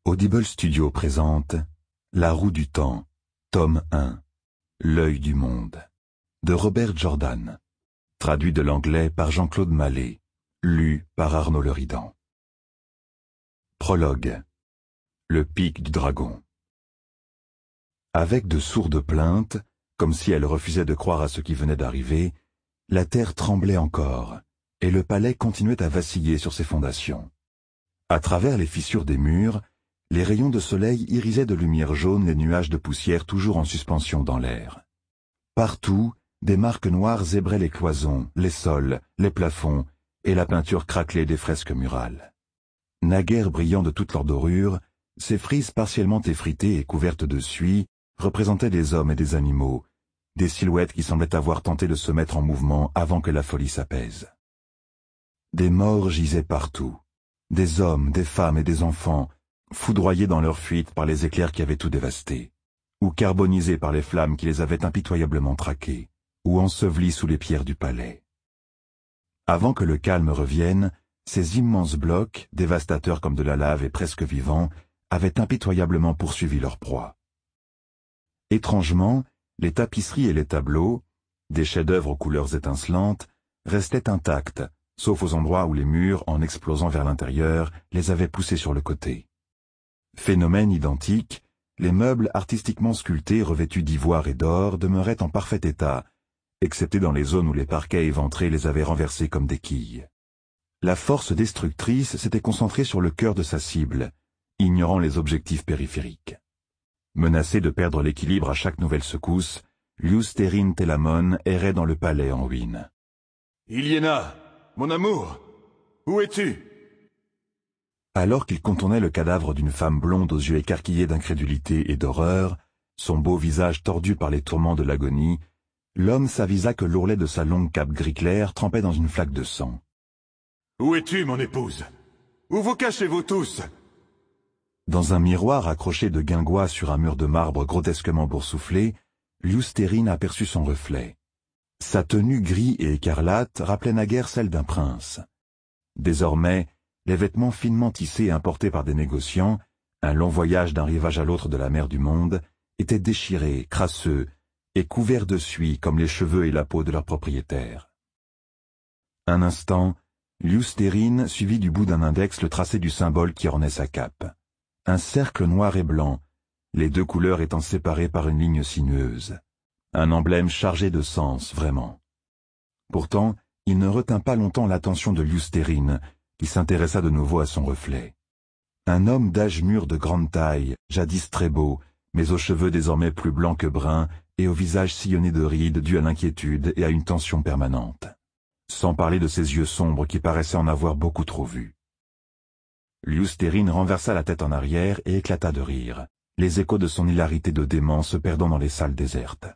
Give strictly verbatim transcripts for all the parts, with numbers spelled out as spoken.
Audible Studio présente La roue du temps, tome un, L'œil du monde, de Robert Jordan, traduit de l'anglais par Jean-Claude Mallet, lu par Arnaud Leridan. Prologue. Le pic du dragon. Avec de sourdes plaintes, comme si elle refusait de croire à ce qui venait d'arriver, la terre tremblait encore, et le palais continuait à vaciller sur ses fondations. À travers les fissures des murs, les rayons de soleil irisaient de lumière jaune les nuages de poussière toujours en suspension dans l'air. Partout, des marques noires zébraient les cloisons, les sols, les plafonds, et la peinture craquelée des fresques murales. Naguère brillant de toute leur dorure, ces frises partiellement effritées et couvertes de suie représentaient des hommes et des animaux, des silhouettes qui semblaient avoir tenté de se mettre en mouvement avant que la folie s'apaise. Des morts gisaient partout, des hommes, des femmes et des enfants, foudroyés dans leur fuite par les éclairs qui avaient tout dévasté, ou carbonisés par les flammes qui les avaient impitoyablement traqués, ou ensevelis sous les pierres du palais. Avant que le calme revienne, ces immenses blocs, dévastateurs comme de la lave et presque vivants, avaient impitoyablement poursuivi leur proie. Étrangement, les tapisseries et les tableaux, des chefs-d'œuvre aux couleurs étincelantes, restaient intacts, sauf aux endroits où les murs, en explosant vers l'intérieur, les avaient poussés sur le côté. Phénomène identique, les meubles artistiquement sculptés revêtus d'ivoire et d'or demeuraient en parfait état, excepté dans les zones où les parquets éventrés les avaient renversés comme des quilles. La force destructrice s'était concentrée sur le cœur de sa cible, ignorant les objectifs périphériques. Menacé de perdre l'équilibre à chaque nouvelle secousse, Liustérine Telamon errait dans le palais en ruine. « Ilyéna, mon amour, où es-tu » Alors qu'il contournait le cadavre d'une femme blonde aux yeux écarquillés d'incrédulité et d'horreur, son beau visage tordu par les tourments de l'agonie, l'homme s'avisa que l'ourlet de sa longue cape gris clair trempait dans une flaque de sang. « Où es-tu, mon épouse? Où vous cachez-vous tous ?» Dans un miroir accroché de guingois sur un mur de marbre grotesquement boursouflé, Liustérine aperçut son reflet. Sa tenue gris et écarlate rappelait naguère celle d'un prince. Désormais, les vêtements finement tissés importés par des négociants, un long voyage d'un rivage à l'autre de la mer du monde, étaient déchirés, crasseux, et couverts de suie comme les cheveux et la peau de leur propriétaire. Un instant, Liustérine suivit du bout d'un index le tracé du symbole qui ornait sa cape. Un cercle noir et blanc, les deux couleurs étant séparées par une ligne sinueuse. Un emblème chargé de sens, vraiment. Pourtant, il ne retint pas longtemps l'attention de Liustérine, qui s'intéressa de nouveau à son reflet. Un homme d'âge mûr de grande taille, jadis très beau, mais aux cheveux désormais plus blancs que bruns, et au visage sillonné de rides dues à l'inquiétude et à une tension permanente. Sans parler de ses yeux sombres qui paraissaient en avoir beaucoup trop vu. Liustérine renversa la tête en arrière et éclata de rire, les échos de son hilarité de dément se perdant dans les salles désertes.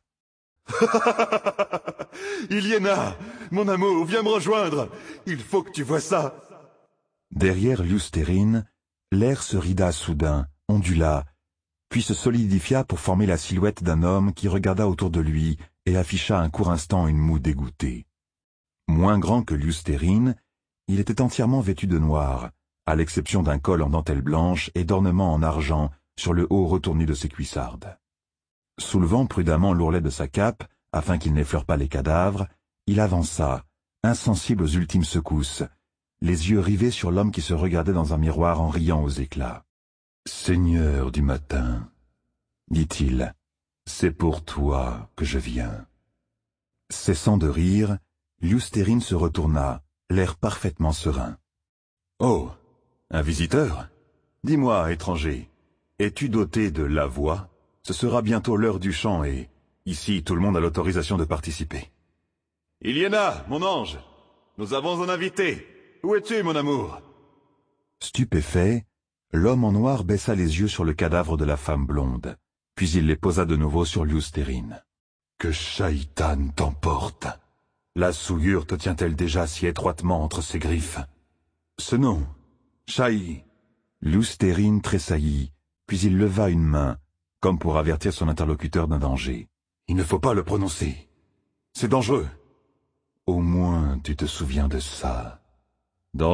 « Ilyéna, mon amour, viens me rejoindre. Il faut que tu vois ça. » Derrière Liustérine, l'air se rida soudain, ondula, puis se solidifia pour former la silhouette d'un homme qui regarda autour de lui et afficha un court instant une moue dégoûtée. Moins grand que Liustérine, il était entièrement vêtu de noir, à l'exception d'un col en dentelle blanche et d'ornements en argent sur le haut retourné de ses cuissardes. Soulevant prudemment l'ourlet de sa cape, afin qu'il n'effleure pas les cadavres, il avança, insensible aux ultimes secousses, les yeux rivés sur l'homme qui se regardait dans un miroir en riant aux éclats. « Seigneur du matin, dit-il, c'est pour toi que je viens. » Cessant de rire, Liustérine se retourna, l'air parfaitement serein. « Oh, un visiteur? Dis-moi, étranger, es-tu doté de la voix? Ce sera bientôt l'heure du chant et, ici, tout le monde a l'autorisation de participer. »« Ilyéna, mon ange, nous avons un invité. Où es-tu, mon amour ?» Stupéfait, l'homme en noir baissa les yeux sur le cadavre de la femme blonde, puis il les posa de nouveau sur Liustérine. « Que Shaïtan t'emporte! La souillure te tient-elle déjà si étroitement entre ses griffes? » Ce nom, Shaï. Liustérine tressaillit, puis il leva une main, comme pour avertir son interlocuteur d'un danger. « Il ne faut pas le prononcer. C'est dangereux. »« Au moins tu te souviens de ça. »«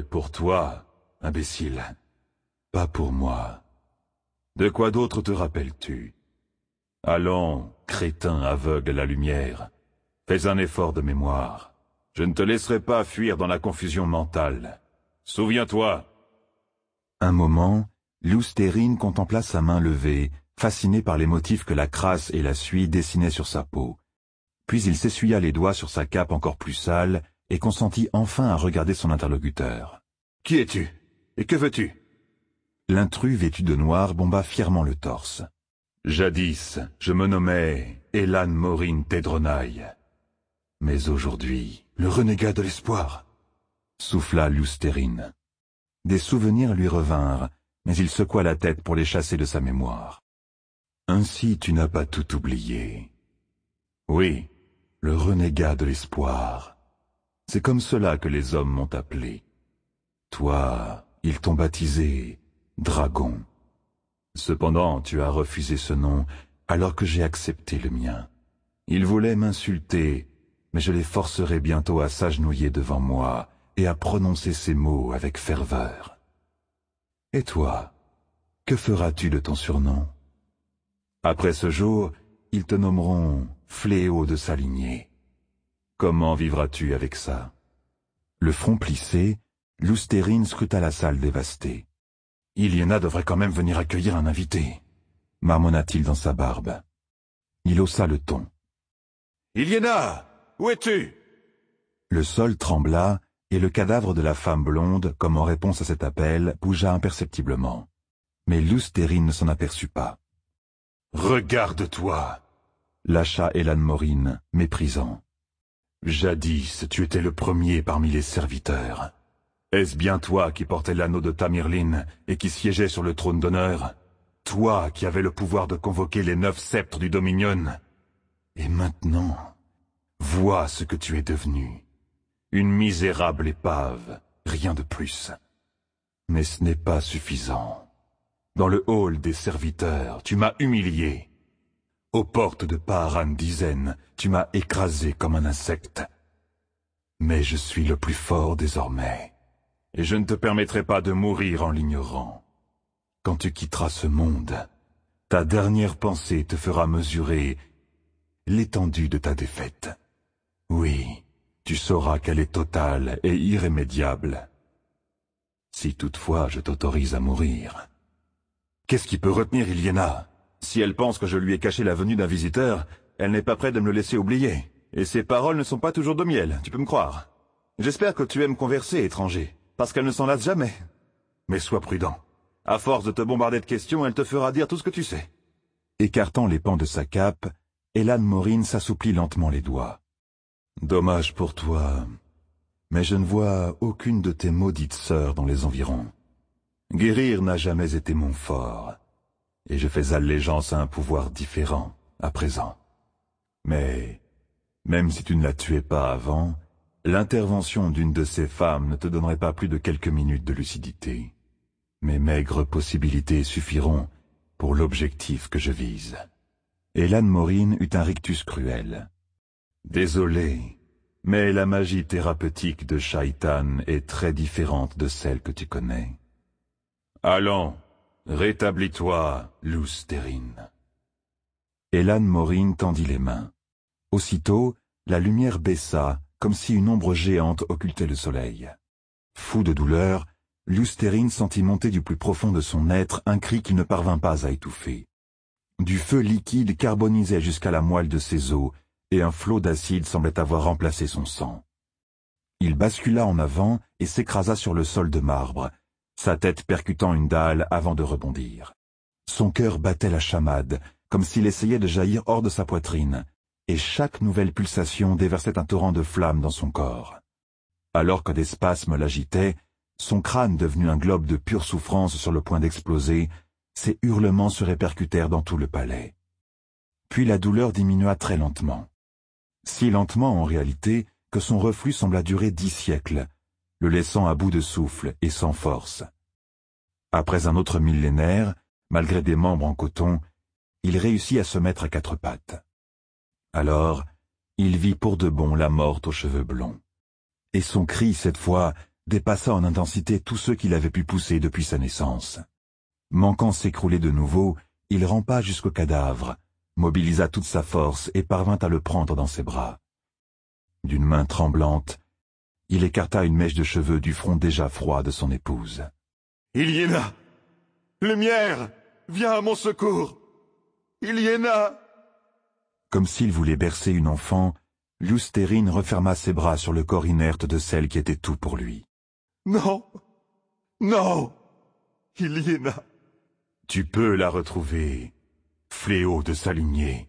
Dangereux pour toi, imbécile. Pas pour moi. De quoi d'autre te rappelles-tu? Allons, crétin aveugle à la lumière, fais un effort de mémoire. Je ne te laisserai pas fuir dans la confusion mentale. Souviens-toi. Un moment, Lousterine contempla sa main levée, fasciné par les motifs que la crasse et la suie dessinaient sur sa peau. Puis il s'essuya les doigts sur sa cape encore plus sale et consentit enfin à regarder son interlocuteur. « Qui es-tu? Et que veux-tu » L'intrus vêtu de noir bomba fièrement le torse. « Jadis, je me nommais Elan Morin Tedronaï. Mais aujourd'hui, le renégat de l'espoir » souffla Lousterine. Des souvenirs lui revinrent, mais il secoua la tête pour les chasser de sa mémoire. « Ainsi tu n'as pas tout oublié. » « Oui, le renégat de l'espoir. C'est comme cela que les hommes m'ont appelé. Toi, ils t'ont baptisé Dragon. Cependant, tu as refusé ce nom alors que j'ai accepté le mien. Ils voulaient m'insulter, mais je les forcerai bientôt à s'agenouiller devant moi et à prononcer ces mots avec ferveur. Et toi, que feras-tu de ton surnom? Après ce jour, ils te nommeront Fléau de sa lignée. Comment vivras-tu avec ça? Le front plissé, Lousterine scruta la salle dévastée. Ilyena devrait quand même venir accueillir un invité, marmonna-t-il dans sa barbe. Il haussa le ton. Ilyena, où es-tu? Le sol trembla, et le cadavre de la femme blonde, comme en réponse à cet appel, bougea imperceptiblement. Mais Lousterine ne s'en aperçut pas. Regarde-toi, lâcha Elan Morin, méprisant. Jadis, tu étais le premier parmi les serviteurs. Est-ce bien toi qui portais l'anneau de Tamerlin et qui siégeais sur le trône d'honneur? Toi qui avais le pouvoir de convoquer les neuf sceptres du Dominion? Et maintenant, vois ce que tu es devenu. Une misérable épave, rien de plus. Mais ce n'est pas suffisant. Dans le hall des serviteurs, tu m'as humilié. Aux portes de Paharan Dizen, tu m'as écrasé comme un insecte. Mais je suis le plus fort désormais, et je ne te permettrai pas de mourir en l'ignorant. Quand tu quitteras ce monde, ta dernière pensée te fera mesurer l'étendue de ta défaite. Oui, tu sauras qu'elle est totale et irrémédiable. Si toutefois je t'autorise à mourir. Qu'est-ce qui peut retenir Ilyena? Si elle pense que je lui ai caché la venue d'un visiteur, elle n'est pas prête de me le laisser oublier. Et ses paroles ne sont pas toujours de miel, tu peux me croire. J'espère que tu aimes converser, étranger, parce qu'elle ne s'en lasse jamais. Mais sois prudent. À force de te bombarder de questions, elle te fera dire tout ce que tu sais. Écartant les pans de sa cape, Elan Morin s'assouplit lentement les doigts. Dommage pour toi, mais je ne vois aucune de tes maudites sœurs dans les environs. Guérir n'a jamais été mon fort. Et je fais allégeance à un pouvoir différent, à présent. Mais, même si tu ne la tuais pas avant, l'intervention d'une de ces femmes ne te donnerait pas plus de quelques minutes de lucidité. Mes maigres possibilités suffiront pour l'objectif que je vise. Elan Morin eut un rictus cruel. Désolé, mais la magie thérapeutique de Shaitan est très différente de celle que tu connais. Allons. Rétablis-toi, Lousterine. Elan Morin tendit les mains. Aussitôt, la lumière baissa, comme si une ombre géante occultait le soleil. Fou de douleur, Lousterine sentit monter du plus profond de son être un cri qu'il ne parvint pas à étouffer. Du feu liquide carbonisait jusqu'à la moelle de ses os, et un flot d'acide semblait avoir remplacé son sang. Il bascula en avant et s'écrasa sur le sol de marbre, sa tête percutant une dalle avant de rebondir. Son cœur battait la chamade, comme s'il essayait de jaillir hors de sa poitrine, et chaque nouvelle pulsation déversait un torrent de flammes dans son corps. Alors que des spasmes l'agitaient, son crâne devenu un globe de pure souffrance sur le point d'exploser, ses hurlements se répercutèrent dans tout le palais. Puis la douleur diminua très lentement. Si lentement en réalité que son reflux sembla durer dix siècles, le laissant à bout de souffle et sans force. Après un autre millénaire, malgré des membres en coton, il réussit à se mettre à quatre pattes. Alors, il vit pour de bon la morte aux cheveux blonds. Et son cri, cette fois, dépassa en intensité tous ceux qu'il avait pu pousser depuis sa naissance. Manquant s'écrouler de nouveau, il rampa jusqu'au cadavre, mobilisa toute sa force et parvint à le prendre dans ses bras. D'une main tremblante, il écarta une mèche de cheveux du front déjà froid de son épouse. « Ilyéna! Lumière! Viens à mon secours! Ilyéna !» Comme s'il voulait bercer une enfant, Llustérine referma ses bras sur le corps inerte de celle qui était tout pour lui. « Non! Non! Ilyéna !»« Tu peux la retrouver, fléau de sa lignée.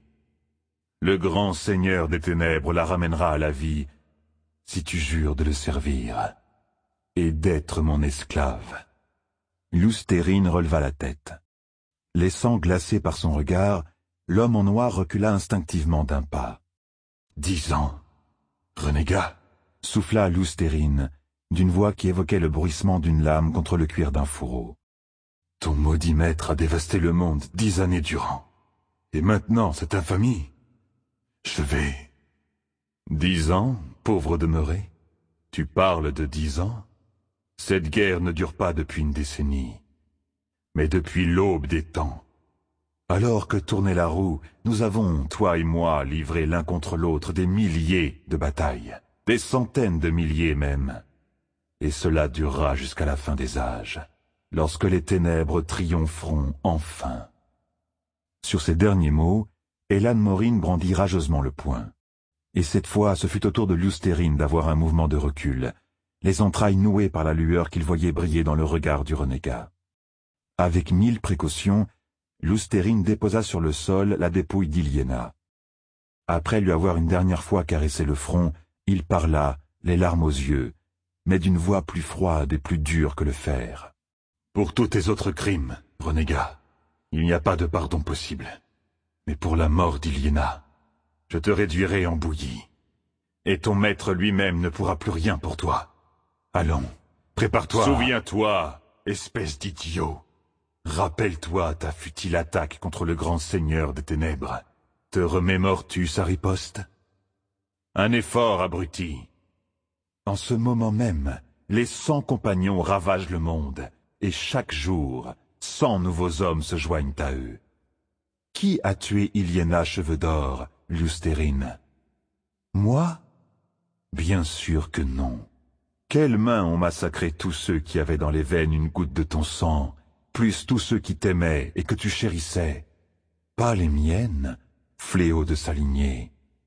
Le grand seigneur des ténèbres la ramènera à la vie, si tu jures de le servir et d'être mon esclave. » Llustérine releva la tête. Laissant glacer par son regard, l'homme en noir recula instinctivement d'un pas. « Dix ans, renégat !» souffla Llustérine, d'une voix qui évoquait le bruissement d'une lame contre le cuir d'un fourreau. « Ton maudit maître a dévasté le monde dix années durant. Et maintenant, cette infamie, je vais... » Dix ans, pauvre demeuré? Tu parles de dix ans? Cette guerre ne dure pas depuis une décennie, mais depuis l'aube des temps. Alors que tournait la roue, nous avons, toi et moi, livré l'un contre l'autre des milliers de batailles, des centaines de milliers même. Et cela durera jusqu'à la fin des âges, lorsque les ténèbres triompheront enfin. Sur ces derniers mots, Elan Morin brandit rageusement le poing. Et cette fois, ce fut au tour de Llustérine d'avoir un mouvement de recul, les entrailles nouées par la lueur qu'il voyait briller dans le regard du renégat. Avec mille précautions, Llustérine déposa sur le sol la dépouille d'Ilyéna. Après lui avoir une dernière fois caressé le front, il parla, les larmes aux yeux, mais d'une voix plus froide et plus dure que le fer. « Pour tous tes autres crimes, renégat, il n'y a pas de pardon possible. Mais pour la mort d'Ilyéna, je te réduirai en bouillie. Et ton maître lui-même ne pourra plus rien pour toi. Allons, prépare-toi. Souviens-toi, espèce d'idiot. Rappelle-toi ta futile attaque contre le grand seigneur des ténèbres. Te remémores-tu sa riposte? Un effort, abruti. En ce moment même, les cent compagnons ravagent le monde, et chaque jour, cent nouveaux hommes se joignent à eux. Qui a tué Ilyéna Cheveux d'Or, Llustérine? Moi? Bien sûr que non. Quelles mains ont massacré tous ceux qui avaient dans les veines une goutte de ton sang, plus tous ceux qui t'aimaient et que tu chérissais? Pas les miennes, fléau de sa lignée.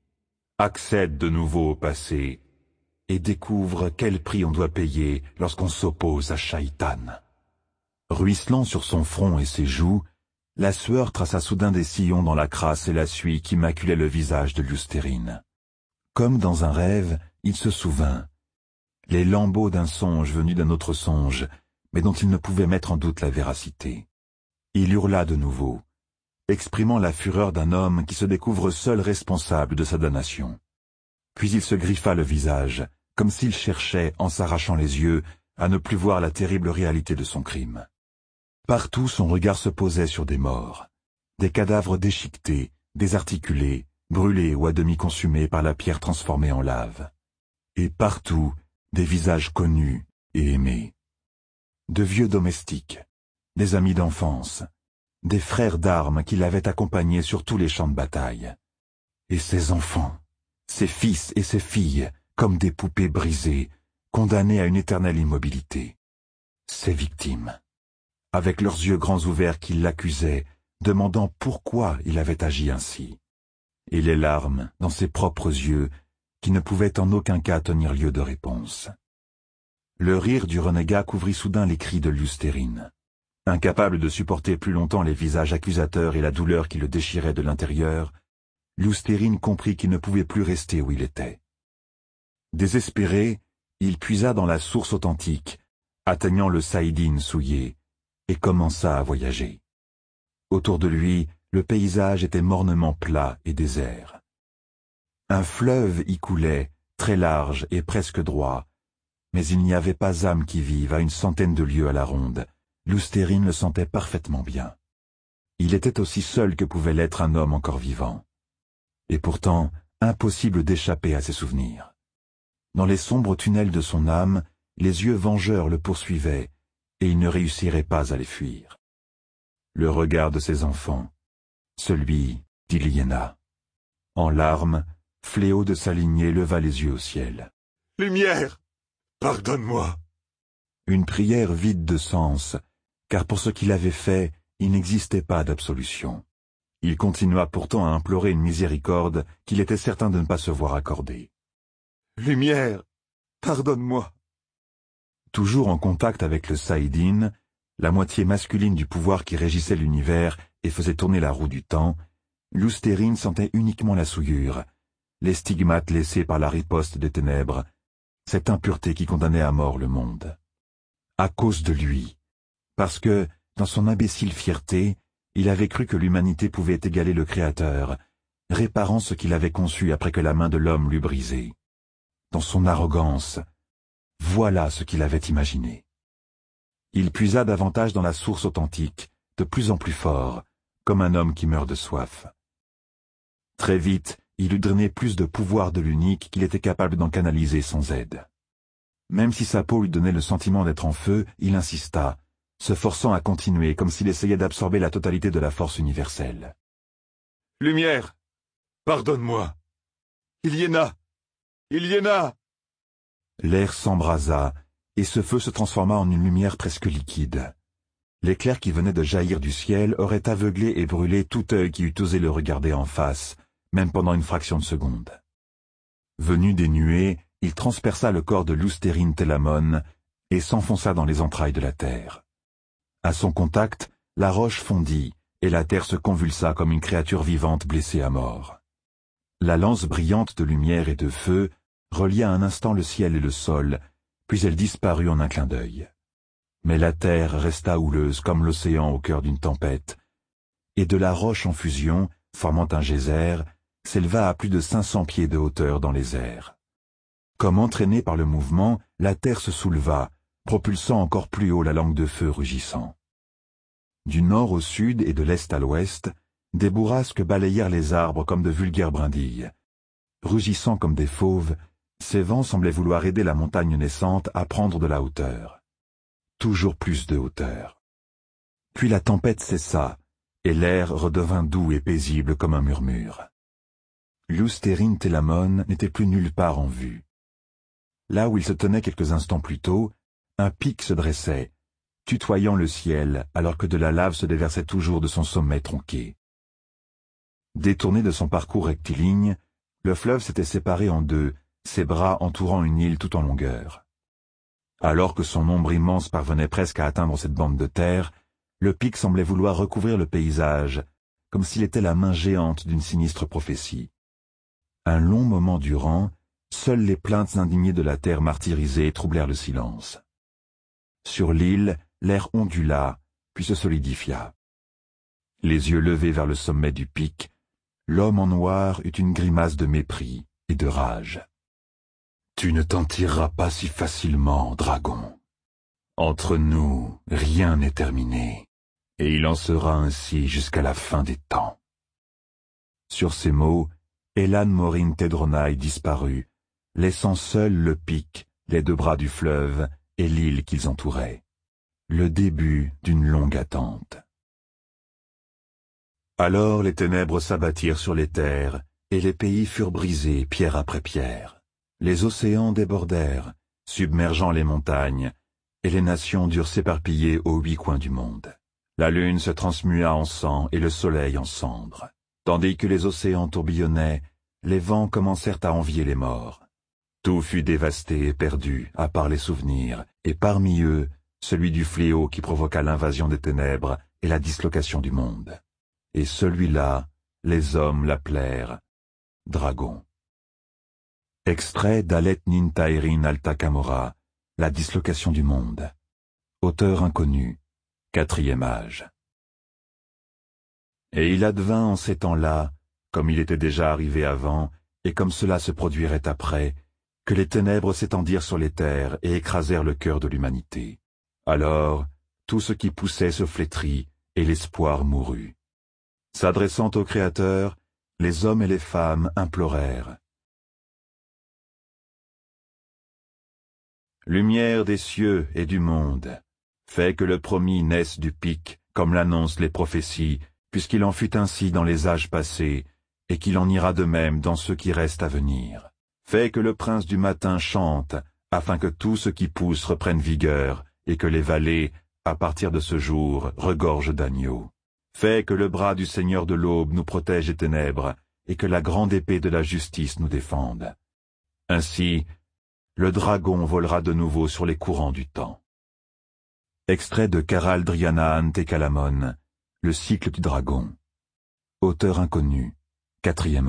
Accède de nouveau au passé et découvre quel prix on doit payer lorsqu'on s'oppose à Shaitan. Ruisselant sur son front et ses joues, la sueur traça soudain des sillons dans la crasse et la suie qui maculaient le visage de Llustérine. Comme dans un rêve, il se souvint. Les lambeaux d'un songe venu d'un autre songe, mais dont il ne pouvait mettre en doute la véracité. Il hurla de nouveau, exprimant la fureur d'un homme qui se découvre seul responsable de sa damnation. Puis il se griffa le visage, comme s'il cherchait, en s'arrachant les yeux, à ne plus voir la terrible réalité de son crime. Partout son regard se posait sur des morts, des cadavres déchiquetés, désarticulés, brûlés ou à demi consumés par la pierre transformée en lave. Et partout, des visages connus et aimés. De vieux domestiques, des amis d'enfance, des frères d'armes qui l'avaient accompagné sur tous les champs de bataille. Et ses enfants, ses fils et ses filles, comme des poupées brisées, condamnées à une éternelle immobilité. Ses victimes, avec leurs yeux grands ouverts qui l'accusaient, demandant pourquoi il avait agi ainsi. Et les larmes dans ses propres yeux, qui ne pouvaient en aucun cas tenir lieu de réponse. Le rire du renégat couvrit soudain les cris de Llustérine. Incapable de supporter plus longtemps les visages accusateurs et la douleur qui le déchirait de l'intérieur, Llustérine comprit qu'il ne pouvait plus rester où il était. Désespéré, il puisa dans la source authentique, atteignant le Saïdine souillé, et commença à voyager. Autour de lui, le paysage était mornement plat et désert. Un fleuve y coulait, très large et presque droit, mais il n'y avait pas âme qui vive à une centaine de lieues à la ronde. Llustérine le sentait parfaitement bien. Il était aussi seul que pouvait l'être un homme encore vivant. Et pourtant, impossible d'échapper à ses souvenirs. Dans les sombres tunnels de son âme, les yeux vengeurs le poursuivaient, et il ne réussirait pas à les fuir. le regard de ses enfants, celui d'Iliéna. En larmes, Fléau de sa lignée leva les yeux au ciel. « Lumière, pardonne-moi !» Une prière vide de sens, car pour ce qu'il avait fait, il n'existait pas d'absolution. Il continua pourtant à implorer une miséricorde qu'il était certain de ne pas se voir accorder. « Lumière, pardonne-moi !» Toujours en contact avec le Saïdine, la moitié masculine du pouvoir qui régissait l'univers et faisait tourner la roue du temps, Lousterine sentait uniquement la souillure, les stigmates laissés par la riposte des ténèbres, cette impureté qui condamnait à mort le monde. À cause de lui, parce que, dans son imbécile fierté, il avait cru que l'humanité pouvait égaler le Créateur, réparant ce qu'il avait conçu après que la main de l'homme l'eût brisé. Dans son arrogance, voilà ce qu'il avait imaginé. Il puisa davantage dans la source authentique, de plus en plus fort, comme un homme qui meurt de soif. Très vite, il eut drainé plus de pouvoir de l'unique qu'il était capable d'en canaliser sans aide. Même si sa peau lui donnait le sentiment d'être en feu, il insista, se forçant à continuer comme s'il essayait d'absorber la totalité de la force universelle. « Lumière, pardonne-moi ! Iliéna, Iliéna !» L'air s'embrasa, et ce feu se transforma en une lumière presque liquide. L'éclair qui venait de jaillir du ciel aurait aveuglé et brûlé tout œil qui eût osé le regarder en face, même pendant une fraction de seconde. Venu des nuées, il transperça le corps de Loustérine Télamone et s'enfonça dans les entrailles de la terre. À son contact, la roche fondit, et la terre se convulsa comme une créature vivante blessée à mort. La lance brillante de lumière et de feu relia un instant le ciel et le sol, puis elle disparut en un clin d'œil. Mais la terre resta houleuse comme l'océan au cœur d'une tempête, et de la roche en fusion, formant un geyser, s'éleva à plus de cinq cents pieds de hauteur dans les airs. Comme entraînée par le mouvement, la terre se souleva, propulsant encore plus haut la langue de feu rugissant. Du nord au sud et de l'est à l'ouest, des bourrasques balayèrent les arbres comme de vulgaires brindilles. Rugissant comme des fauves, ces vents semblaient vouloir aider la montagne naissante à prendre de la hauteur. Toujours plus de hauteur. Puis la tempête cessa, et l'air redevint doux et paisible comme un murmure. Loustérine Télamone n'était plus nulle part en vue. Là où il se tenait quelques instants plus tôt, un pic se dressait, tutoyant le ciel alors que de la lave se déversait toujours de son sommet tronqué. Détourné de son parcours rectiligne, le fleuve s'était séparé en deux, ses bras entourant une île tout en longueur. Alors que son ombre immense parvenait presque à atteindre cette bande de terre, le pic semblait vouloir recouvrir le paysage, comme s'il était la main géante d'une sinistre prophétie. Un long moment durant, seules les plaintes indignées de la terre martyrisée troublèrent le silence. Sur l'île, l'air ondula, puis se solidifia. Les yeux levés vers le sommet du pic, l'homme en noir eut une grimace de mépris et de rage. « Tu ne t'en tireras pas si facilement, dragon. Entre nous, rien n'est terminé, et il en sera ainsi jusqu'à la fin des temps. » Sur ces mots, Elan Morin Tedronai disparut, laissant seul le pic, les deux bras du fleuve et l'île qu'ils entouraient. Le début d'une longue attente. Alors les ténèbres s'abattirent sur les terres, et les pays furent brisés pierre après pierre. Les océans débordèrent, submergeant les montagnes, et les nations durent s'éparpiller aux huit coins du monde. La lune se transmua en sang et le soleil en cendres. Tandis que les océans tourbillonnaient, les vents commencèrent à envier les morts. Tout fut dévasté et perdu, à part les souvenirs, et parmi eux, celui du fléau qui provoqua l'invasion des ténèbres et la dislocation du monde. Et celui-là, les hommes l'appelèrent dragon. Extrait d'Alet Nintaerin Alta Camora, La dislocation du monde. Auteur inconnu, quatrième âge. Et il advint en ces temps-là, comme il était déjà arrivé avant, et comme cela se produirait après, que les ténèbres s'étendirent sur les terres et écrasèrent le cœur de l'humanité. Alors, tout ce qui poussait se flétrit, et l'espoir mourut. S'adressant au Créateur, les hommes et les femmes implorèrent. Lumière des cieux et du monde, fais que le promis naisse du pic, comme l'annoncent les prophéties, puisqu'il en fut ainsi dans les âges passés, et qu'il en ira de même dans ceux qui restent à venir. Fais que le prince du matin chante, afin que tout ce qui pousse reprenne vigueur, et que les vallées, à partir de ce jour, regorgent d'agneaux. Fais que le bras du Seigneur de l'aube nous protège des ténèbres, et que la grande épée de la justice nous défende. Ainsi, le dragon volera de nouveau sur les courants du temps. Extrait de Caraldriana ante Calamon, le cycle du dragon. Auteur inconnu, quatrième